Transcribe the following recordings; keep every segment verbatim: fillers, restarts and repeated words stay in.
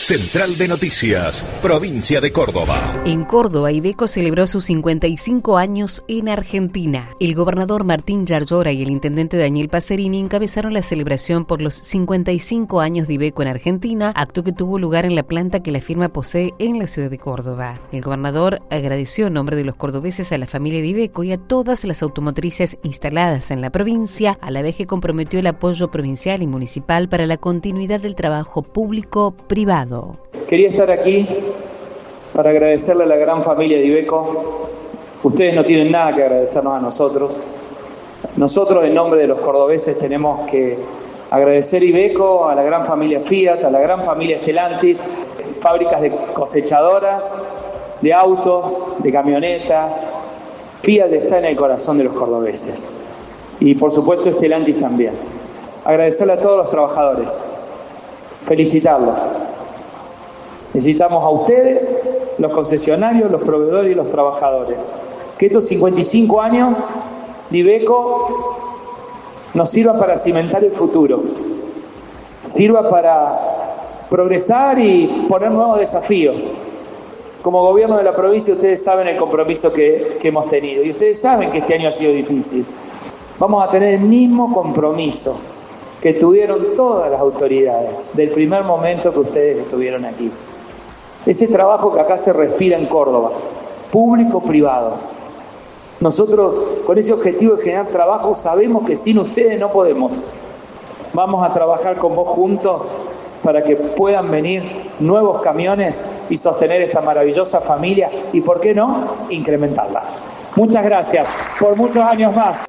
Central de Noticias, provincia de Córdoba. En Córdoba, Iveco celebró sus cincuenta y cinco años en Argentina. El gobernador Martín Yarlora y el intendente Daniel Pacerini encabezaron la celebración por los cincuenta y cinco años de Iveco en Argentina, acto que tuvo lugar en la planta que la firma posee en la ciudad de Córdoba. El gobernador agradeció en nombre de los cordobeses a la familia de Iveco y a todas las automotrices instaladas en la provincia, a la vez que comprometió el apoyo provincial y municipal para la continuidad del trabajo público-privado. Quería estar aquí para agradecerle a la gran familia de Iveco. Ustedes no tienen nada que agradecernos a nosotros. Nosotros, en nombre de los cordobeses, tenemos que agradecer a Iveco, a la gran familia Fiat, a la gran familia Stellantis, fábricas de cosechadoras, de autos, de camionetas. Fiat está en el corazón de los cordobeses. Y por supuesto Stellantis también. Agradecerle a todos los trabajadores. Felicitarlos. Necesitamos a ustedes, los concesionarios, los proveedores y los trabajadores. Que estos cincuenta y cinco años de Iveco nos sirva para cimentar el futuro. Sirva para progresar y poner nuevos desafíos. Como gobierno de la provincia, ustedes saben el compromiso que, que hemos tenido. Y ustedes saben que este año ha sido difícil. Vamos a tener el mismo compromiso que tuvieron todas las autoridades del primer momento que ustedes estuvieron aquí. Ese trabajo que acá se respira en Córdoba, público-privado. Nosotros, con ese objetivo de generar trabajo, sabemos que sin ustedes no podemos. Vamos a trabajar con vos juntos para que puedan venir nuevos camiones y sostener esta maravillosa familia y, ¿por qué no?, incrementarla. Muchas gracias por muchos años más.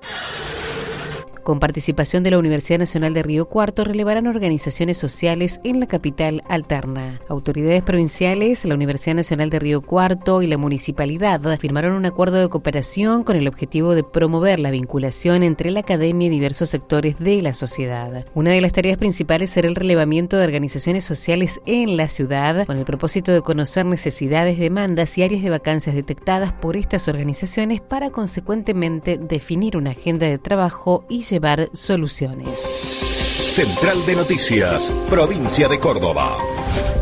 Con participación de la Universidad Nacional de Río Cuarto, relevarán organizaciones sociales en la capital alterna. Autoridades provinciales, la Universidad Nacional de Río Cuarto y la municipalidad firmaron un acuerdo de cooperación con el objetivo de promover la vinculación entre la academia y diversos sectores de la sociedad. Una de las tareas principales será el relevamiento de organizaciones sociales en la ciudad, con el propósito de conocer necesidades, demandas y áreas de vacancias detectadas por estas organizaciones para consecuentemente definir una agenda de trabajo y llevar soluciones. Central de Noticias, provincia de Córdoba.